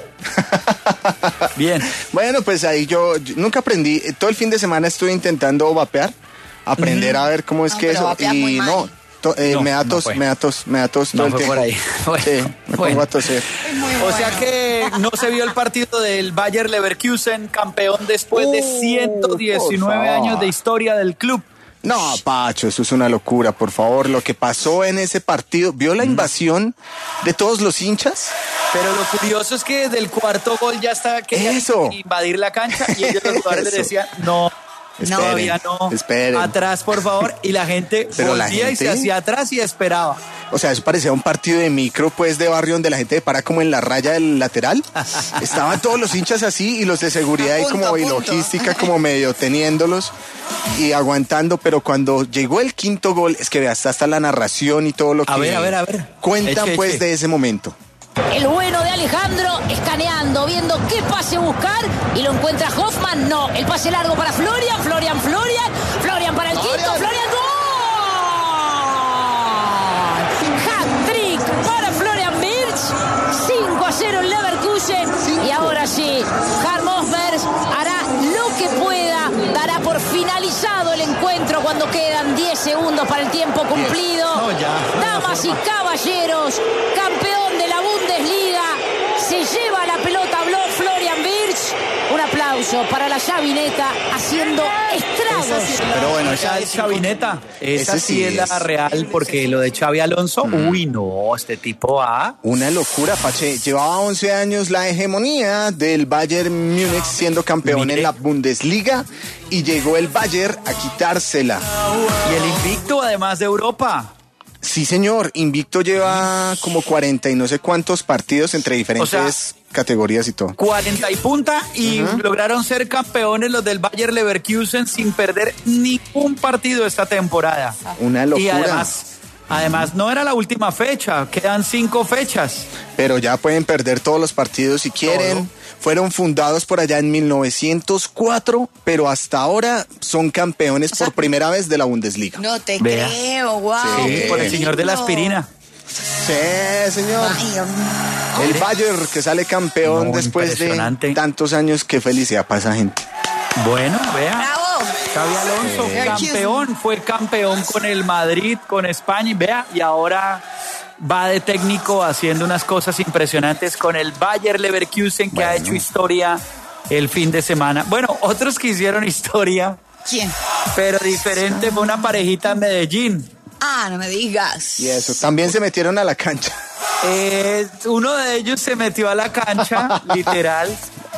Pacho. Bien. Bueno, pues ahí yo, yo nunca aprendí. eh, Todo el fin de semana estuve intentando vapear, aprender a ver cómo es No, que pero eso. vapeas muy Y mal. no, to- eh, No, me da no tos, fue. me da tos, me da tos todo No el fue tiempo. por ahí. Bueno, Sí, me bueno. pongo a toser. Es muy O bueno. sea que no se vio el partido del Bayer Leverkusen, campeón después de Uh, ciento diecinueve por favor. años de historia del club. No, Pacho, eso es una locura, por favor. Lo que pasó en ese partido, ¿vio la invasión de todos los hinchas? Pero lo curioso es que del cuarto gol ya estaba querían Eso. invadir la cancha y ellos los jugadores les Eso. decían, no, Esperen, todavía no, esperen. atrás por favor, y la gente Pero la volvía y se gente- hacía atrás y esperaba. O sea, eso parecía un partido de micro, pues, de barrio donde la gente para como en la raya del lateral. Estaban todos los hinchas así y los de seguridad A y punto, como a y punto. logística como medio teniéndolos y aguantando. Pero cuando llegó el quinto gol, es que ve, hasta, hasta la narración y todo lo que A ver, a ver, a ver. cuentan, Eche, pues, eche. de ese momento. El bueno de Alejandro escaneando, viendo qué pase buscar y lo encuentra Hoffman. No, el pase largo para Florian, Florian, Florian, Florian para el quinto, Florian, gol. Hat-trick para Florian Wirtz, cinco a cero en Leverkusen. Y ahora sí, Harm Osberg hará lo que pueda, dará por finalizado el encuentro cuando quedan diez segundos para el tiempo cumplido. No, ya, no, Damas y caballeros, campeón de la Bundesliga, se lleva la pelota Blo- Florian Wirtz. Un aplauso para la Chavineta haciendo estragos. Pero bueno, esa es Chavineta. Esa Ese sí sí es la es. real, porque lo de Xavi Alonso, uy, no, este tipo A. Una locura, Pache. Llevaba once años la hegemonía del Bayern Múnich siendo campeón Mire. en la Bundesliga y llegó el Bayern a quitársela. Y el invicto, además de Europa. Sí, señor. Invicto lleva como cuarenta y no sé cuántos partidos entre diferentes O sea, categorías y todo. cuarenta y punta y lograron ser campeones los del Bayer Leverkusen sin perder ningún partido esta temporada. Una locura. Y además, además no era la última fecha, quedan cinco fechas. Pero ya pueden perder todos los partidos si quieren. Todo. Fueron fundados por allá en mil novecientos cuatro, pero hasta ahora son campeones por primera vez de la Bundesliga. No te Vea. creo, wow. Sí, Por el señor de la aspirina. Sí, señor. Ay, Dios mío. El Bayern que sale campeón No, después de impresionante. tantos años. Qué felicidad para esa gente. Bueno, vea. Bravo. Xavi Alonso, Sí. campeón, fue campeón con el Madrid, con España, y vea, y ahora va de técnico haciendo unas cosas impresionantes con el Bayer Leverkusen, que ha hecho historia el fin de semana. Bueno, otros que hicieron historia, ¿Quién? pero diferente, fue una parejita en Medellín. Ah, no me digas. Y eso, también se metieron a la cancha. Eh, uno de ellos se metió a la cancha, literal.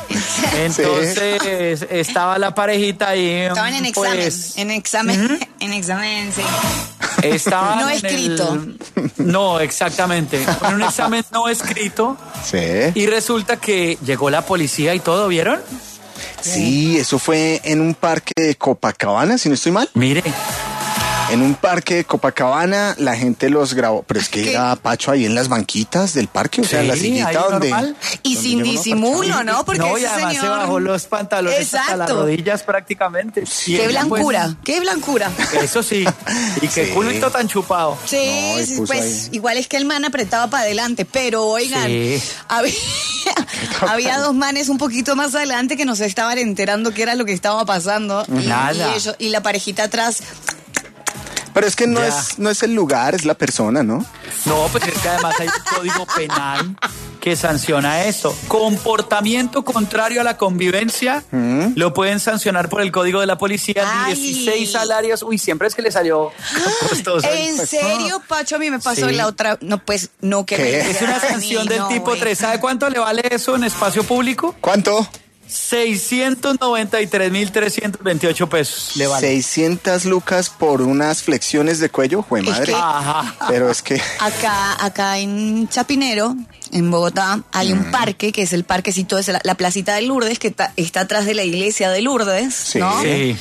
Entonces estaba la parejita ahí. Estaban en examen. pues, En examen. En examen, sí. Estaban No en escrito. el- No, exactamente. En un examen no escrito. Sí. Y resulta que llegó la policía y todo, ¿vieron? Sí, eso fue en un parque de Copacabana, si no estoy mal. Mire, En un parque de Copacabana la gente los grabó, pero es que ¿Qué? era Pacho ahí en las banquitas del parque, o sea, en la Sí, sillita ahí donde... normal. Y donde sin llegó uno disimulo, ¿no? Porque no, y ese además se señor... bajó los pantalones hasta las Exacto. rodillas prácticamente. Y Qué ella, pues, blancura, qué blancura. eso sí. Y qué Sí. culito tan chupado. Sí, No, y sí, puso pues ahí. igual es que el man apretaba para adelante, pero oigan, Sí. había, había dos manes un poquito más adelante que no se estaban enterando qué era lo que estaba pasando. Y, Nada. Y, ellos, y la parejita atrás. Pero es que no Ya. es, no es el lugar, es la persona, ¿no? No, pues es que además hay un código penal que sanciona esto. Comportamiento contrario a la convivencia ¿Mm? lo pueden sancionar por el código de la policía. Ay. dieciséis salarios. Uy, siempre es que le salió costoso. ¿En serio, Pacho? A mí me pasó Sí. la otra. No, pues, no que ¿Qué? me Es una sanción del no, tipo güey. tres. ¿Sabe cuánto le vale eso en espacio público? ¿Cuánto? seiscientos noventa y tres mil trescientos veintiocho pesos le vale. seiscientas lucas por unas flexiones de cuello, jue madre. que- Ajá. Pero es que... Acá, acá en Chapinero, en Bogotá, hay Mm. un parque que es el parquecito, es la, la placita de Lourdes, que ta- está atrás de la iglesia de Lourdes, Sí. ¿no? Sí.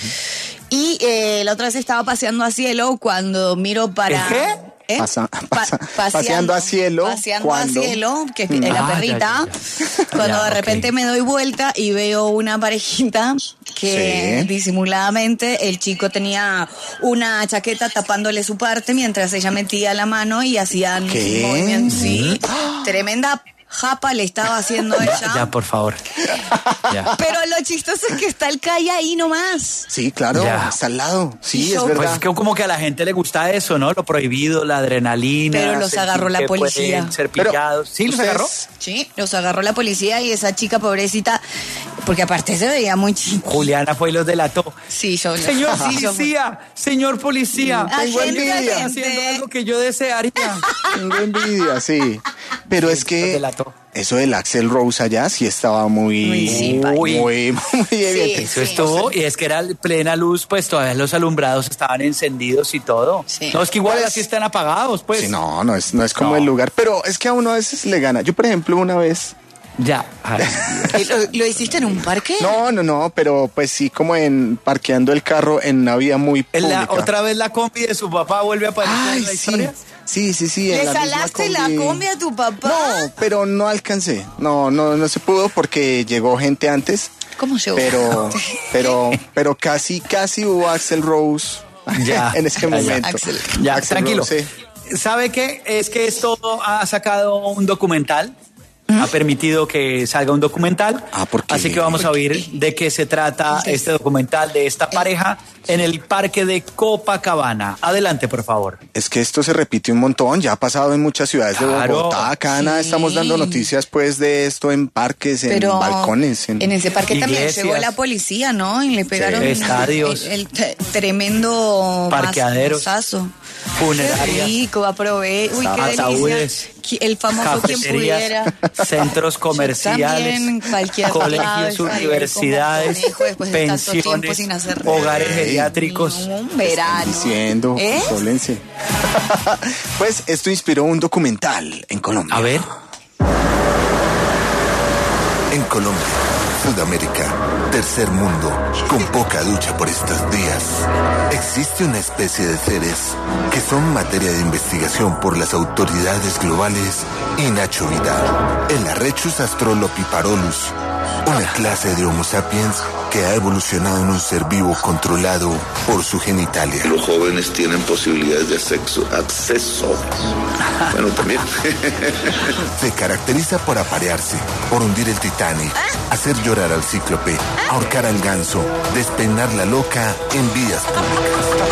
Y eh, la otra vez estaba paseando a cielo cuando miro para... ¿El qué? ¿Eh? Pasa- Pa- pasa- paseando a cielo, Paseando ¿cuándo? a cielo, que es Mm. la Ah, perrita. ya, ya, ya. Cuando Ya, de ok. repente me doy vuelta y veo una parejita que Sí. disimuladamente el chico tenía una chaqueta tapándole su parte mientras ella metía la mano y hacían ¿Qué? movimientos. Sí, tremenda japa le estaba haciendo ella. Ya, por favor. Ya. Pero lo chistoso es que está el calle ahí nomás. Sí, claro, Ya. está al lado. Sí, Y es yo- verdad. Pues es que como que a la gente le gusta eso, ¿no? Lo prohibido, la adrenalina. Pero los sentir agarró la que policía. pueden ser Pero, pillados. ¿Sí los ¿ustedes- agarró? Sí, los agarró la policía y esa chica pobrecita, porque aparte se veía muy chiquita. Juliana fue y los delató. Sí, yo Señor sí, yo- policía, señor policía, Agente, tengo envidia agente. haciendo algo que yo desearía. Tengo envidia, sí. Pero Sí, es los que delató. eso del Axel Rose allá sí estaba muy, Muy simpático. muy, muy, muy evidente. Eso estuvo, y es que era plena luz, pues todavía los alumbrados estaban encendidos y todo. Sí. No, es que igual Pues- así están apagados, pues. Sí, no, no es, no es como No. el lugar, pero es que a uno a veces le gana. Yo, por ejemplo, una vez, Ya. Ay, ¿Y ¿Lo, lo hiciste en un parque? no, no, no, pero pues sí, como en parqueando el carro en una vía muy En la- pública. otra vez la combi de su papá vuelve a aparecer Ay, en la sí, historia. sí, sí, sí. en ¿Le la misma salaste la combi a tu papá? No, pero no alcancé. No, no, no se pudo porque llegó gente antes. ¿Cómo llegó? Pero, pero, pero casi, casi hubo Axel Rose Ya. en ese Ya, ya. momento. Axel. Ya, Axl tranquilo. Rose, sí. ¿Sabe qué? Es que esto ha sacado un documental. Ha permitido que salga un documental. Ah, ¿por qué? Así que vamos a oír de qué se trata este documental de esta pareja en el parque de Copacabana. Adelante, por favor. Es que esto se repite un montón, ya ha pasado en muchas ciudades Claro. de Bogotá, acá nada, Sí. estamos dando noticias pues de esto en parques, en Pero balcones. En... en ese parque también iglesias. llegó la policía, ¿no? Y le pegaron Estadios. el, el t- tremendo Parqueaderos. mazazo. Qué Funerarias. rico, aprobé. Uy, qué Ataúdes. delicia. Qui- El famoso quien pudiera. Cafeterías, centros comerciales, También, cualquier lado, colegios, está ahí universidades, como conejo después de tanto tiempo pensiones, sin hacer hogares nada. geriátricos. Un verano. Diciendo, ¿Eh? consólense. Pues esto inspiró un documental en Colombia. A ver. En Colombia, Sudamérica, tercer mundo, con poca ducha por estos días, existe una especie de seres que son materia de investigación por las autoridades globales y Nacho Vidal, el Arrechus astrolopiparolus, una clase de Homo sapiens que ha evolucionado en un ser vivo controlado por su genitalia. Los jóvenes tienen posibilidades de sexo, acceso. Bueno, también. Se caracteriza por aparearse, por hundir el Titanic, hacer llorar al cíclope, ahorcar al ganso, despeinar la loca en vías públicas.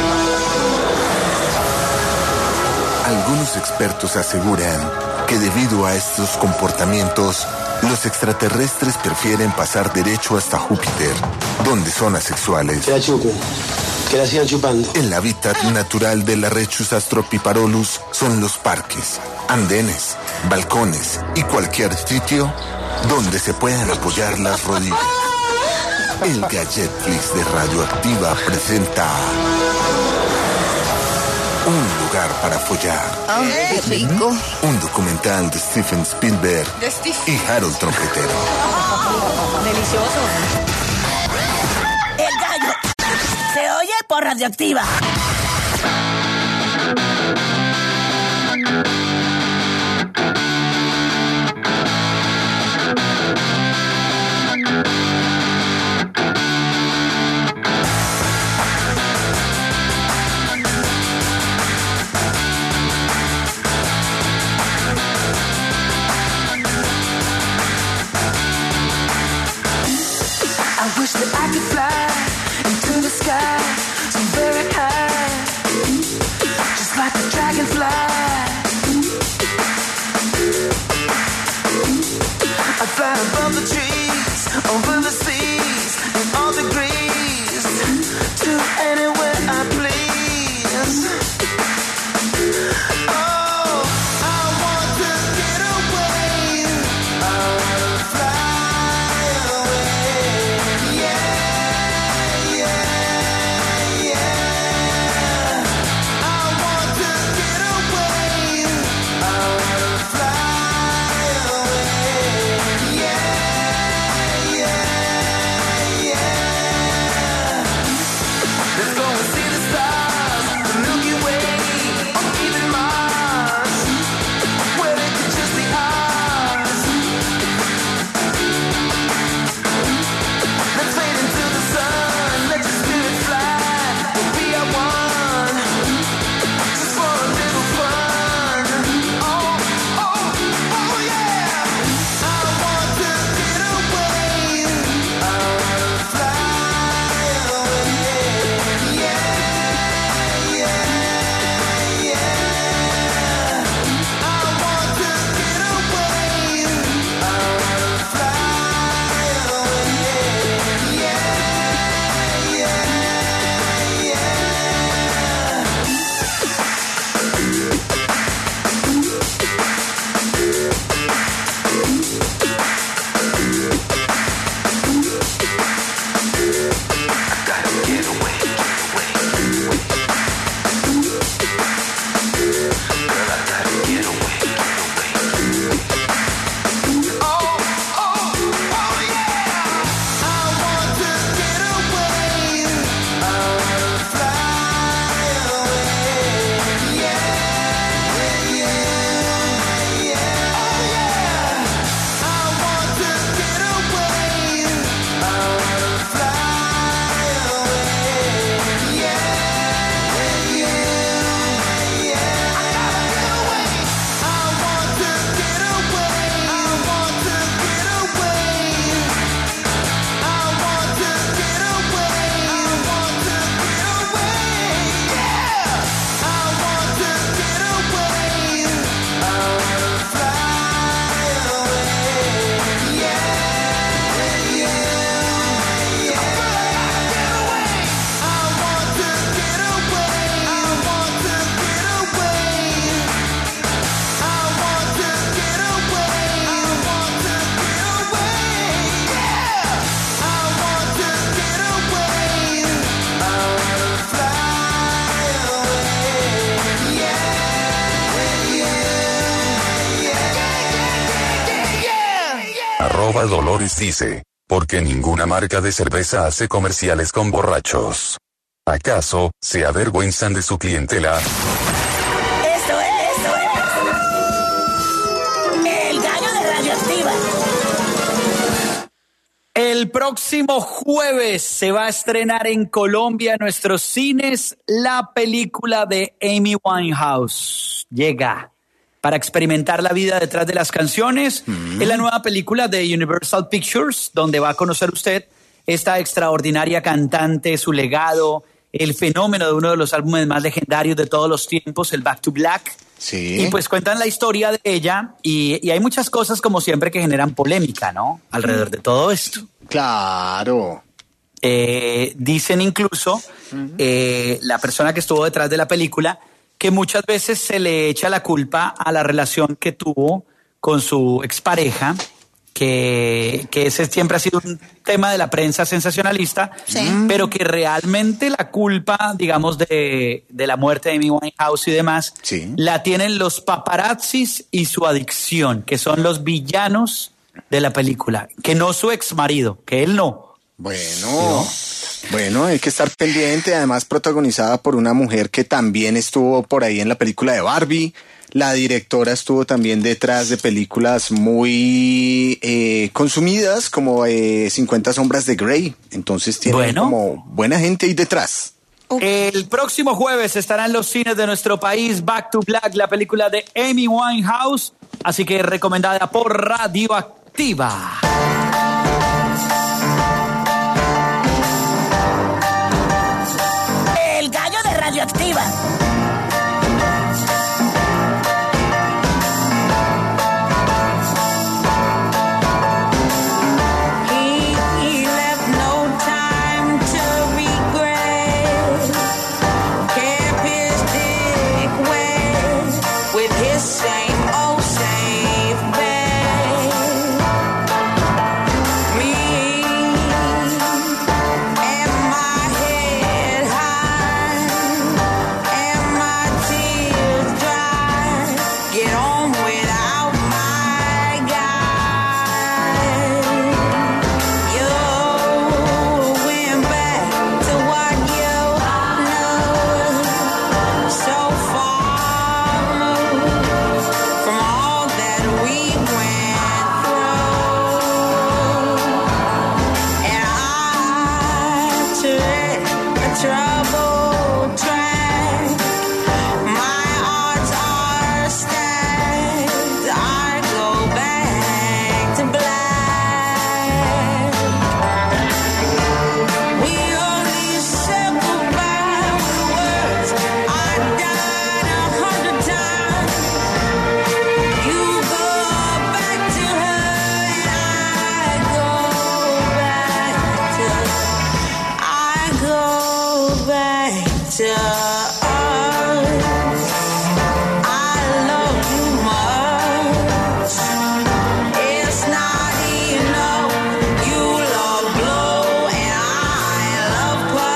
Algunos expertos aseguran que debido a estos comportamientos, los extraterrestres prefieren pasar derecho hasta Júpiter, donde son asexuales. Que la chupen, que la sigan chupando. El hábitat natural del Arrechus astropiparolus son los parques, andenes, balcones y cualquier sitio donde se puedan apoyar las rodillas. El Gadgetflix de Radioactiva presenta Un lugar para follar. Ay, qué rico. Un documental de Steven Spielberg De Steve. y Harold Trompetero. Delicioso. El gallo se oye por Radioactiva. I wish that I could fly into the sky so very high. Arroba Dolores dice, porque ninguna marca de cerveza hace comerciales con borrachos. ¿Acaso se avergüenzan de su clientela? Esto es, esto es El Gallo de Radioactiva. El próximo jueves se va a estrenar en Colombia, en nuestros cines, la película de Amy Winehouse. Llega para experimentar la vida detrás de las canciones. Mm. Es la nueva película de Universal Pictures, donde va a conocer usted esta extraordinaria cantante, su legado, el fenómeno de uno de los álbumes más legendarios de todos los tiempos, el Back to Black. Sí. Y pues cuentan la historia de ella y, y hay muchas cosas, como siempre, que generan polémica, ¿no? Alrededor de todo esto. Claro. Eh, dicen incluso, uh-huh. eh, la persona que estuvo detrás de la película, que muchas veces se le echa la culpa a la relación que tuvo con su expareja, que, que ese siempre ha sido un tema de la prensa sensacionalista, sí. pero que realmente la culpa, digamos, de, de la muerte de Amy Winehouse y demás, sí. la tienen los paparazzis y su adicción, que son los villanos de la película, que no su exmarido, que él no. Bueno... ¿no? Bueno, hay que estar pendiente, además protagonizada por una mujer que también estuvo por ahí en la película de Barbie. La directora estuvo también detrás de películas muy eh, consumidas, como eh, cincuenta sombras de Grey. Entonces tiene bueno. como buena gente ahí detrás. El próximo jueves estará en los cines de nuestro país Back to Black, la película de Amy Winehouse. Así que recomendada por Radioactiva. Radioactiva. Love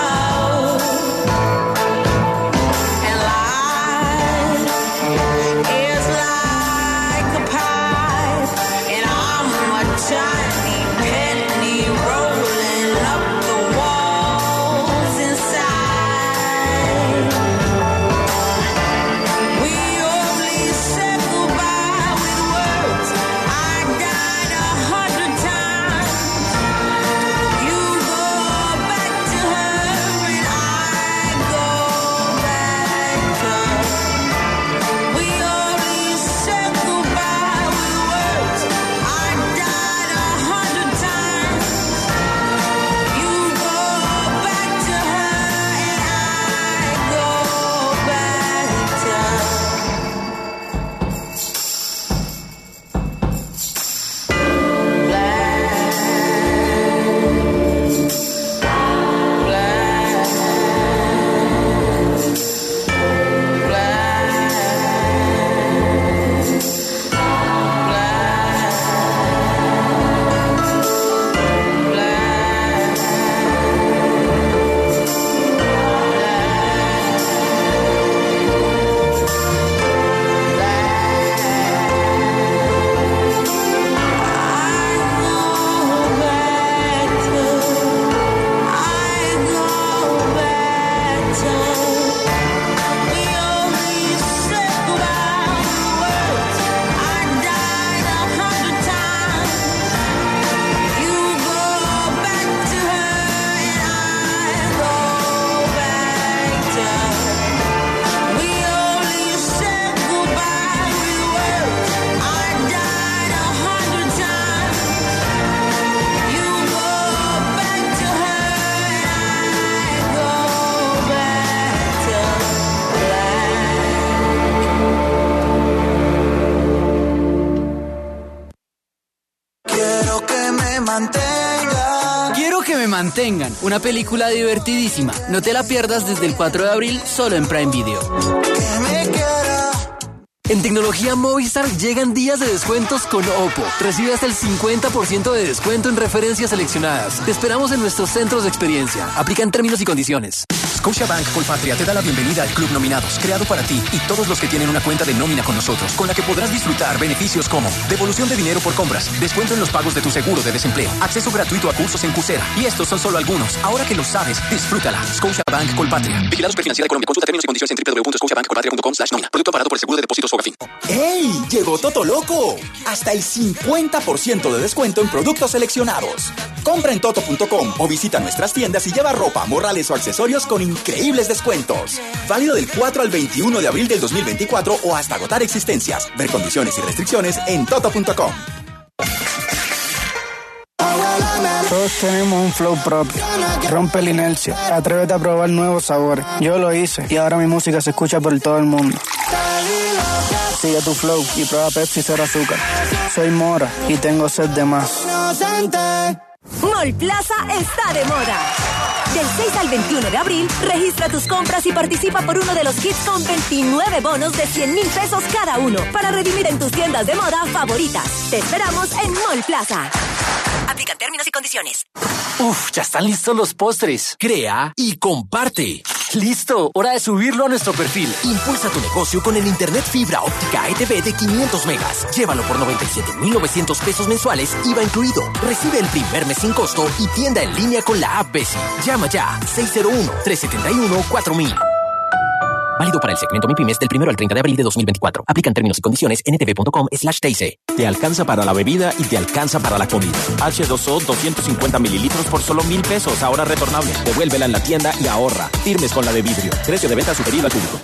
mantengan, una película divertidísima. No te la pierdas desde el cuatro de abril solo en Prime Video. En Tecnología Movistar llegan días de descuentos con Oppo. Recibe hasta el cincuenta por ciento de descuento en referencias seleccionadas. Te esperamos en nuestros centros de experiencia. Aplican términos y condiciones. Scotiabank Colpatria te da la bienvenida al Club Nominados, creado para ti y todos los que tienen una cuenta de nómina con nosotros, con la que podrás disfrutar beneficios como devolución de dinero por compras, descuento en los pagos de tu seguro de desempleo, acceso gratuito a cursos en Coursera. Y estos son solo algunos. Ahora que lo sabes, disfrútala. Scotiabank Colpatria. Vigilado Superfinanciera de Colombia. Consulta términos y condiciones en doble u doble u doble u punto scotiabank colpatria punto com slash nómina. Producto parado por el Seguro de Depósitos Fogafín. ¡Ey! Llegó Totoloco. Hasta el cincuenta por ciento de descuento en productos seleccionados. Compra en toto punto com o visita nuestras tiendas y lleva ropa, morrales o accesorios con increíbles descuentos. Válido del cuatro al veintiuno de abril del dos mil veinticuatro o hasta agotar existencias. Ver condiciones y restricciones en toto punto com. Todos tenemos un flow propio. Rompe la inercia. Atrévete a probar nuevos sabores. Yo lo hice y ahora mi música se escucha por todo el mundo. Sigue tu flow y prueba Pepsi cero azúcar. Soy Mora y tengo sed de más. Mall Plaza está de moda. Del seis al veintiuno de abril, registra tus compras y participa por uno de los kits con veintinueve bonos de cien mil pesos cada uno para redimir en tus tiendas de moda favoritas. Te esperamos en Mall Plaza. Aplican términos y condiciones. Uf, ya están listos los postres. Crea y comparte. Listo, hora de subirlo a nuestro perfil. Impulsa tu negocio con el internet fibra óptica E T V de quinientos megas. Llévalo por noventa y siete mil novecientos pesos mensuales, I V A incluido. Recibe el primer mes sin costo y tienda en línea con la app Besi. Llama ya, seis cero uno, tres siete uno, cuatro mil. Válido para el segmento MIPYMES del primero al treinta de abril de dos mil veinticuatro. Aplican términos y condiciones en etv punto com slash T I C. Te alcanza para la bebida y te alcanza para la comida. H dos O doscientos cincuenta mililitros por solo mil pesos, ahora retornable. Devuélvela en la tienda y ahorra. Firmes con la de vidrio. Precio de venta superior al público.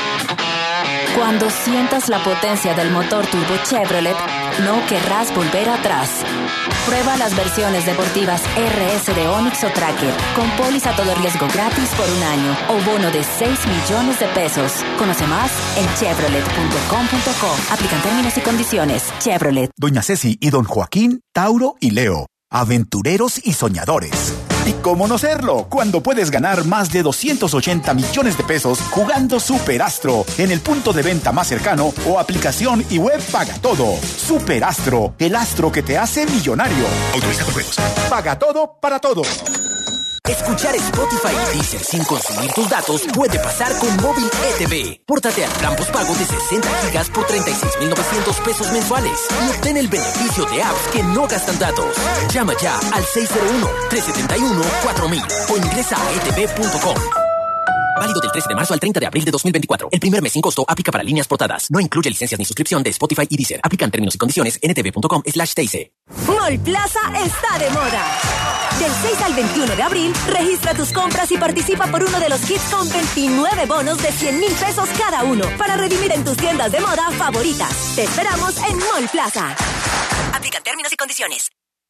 Cuando sientas la potencia del motor turbo Chevrolet, no querrás volver atrás. Prueba las versiones deportivas R S de Onix o Tracker, con póliza todo riesgo gratis por un año o bono de seis millones de pesos. Conoce más en chevrolet punto com punto co. Aplican términos y condiciones. Chevrolet. Doña Ceci y don Joaquín, Tauro y Leo, aventureros y soñadores. ¿Y cómo no serlo? Cuando puedes ganar más de doscientos ochenta millones de pesos jugando Superastro en el punto de venta más cercano o aplicación y web Paga Todo. Superastro, el astro que te hace millonario. Autoriza con juegos. Paga todo para todo. Escuchar Spotify y Deezer sin consumir tus datos puede pasar con Móvil E T V. Pórtate al plan postpago de sesenta gigas por treinta y seis mil novecientos pesos mensuales y obtén el beneficio de apps que no gastan datos. Llama ya al seis cero uno, tres siete uno, cuatro mil o ingresa a e t v punto com. Válido del trece de marzo al treinta de abril de dos mil veinticuatro. El primer mes sin costo aplica para líneas portadas. No incluye licencias ni suscripción de Spotify y Deezer. Aplican términos y condiciones en etv punto com slash T I C. Mall Plaza está de moda. Del seis al veintiuno de abril, registra tus compras y participa por uno de los kits con veintinueve bonos de cien mil pesos cada uno para redimir en tus tiendas de moda favoritas. Te esperamos en Mall Plaza. Aplican términos y condiciones.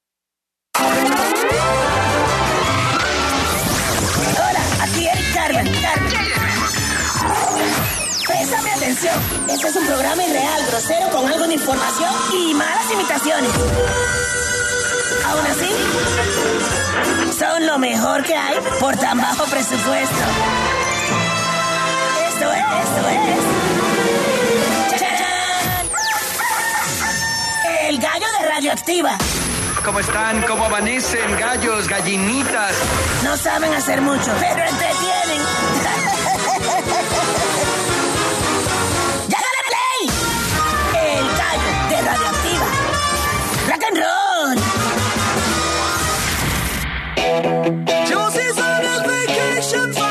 Hola, aquí Eric Carmen. Préstame atención. Este es un programa irreal, grosero, con algo de información y malas imitaciones. Aún así, son lo mejor que hay por tan bajo presupuesto. Esto es, esto es. ¡Chachán! El gallo de Radioactiva. ¿Cómo están? ¿Cómo amanecen? Gallos, gallinitas. No saben hacer mucho, pero entretienen. ¡Llágale play! El gallo de Radioactiva. Rock and roll. Josie's on a vacation.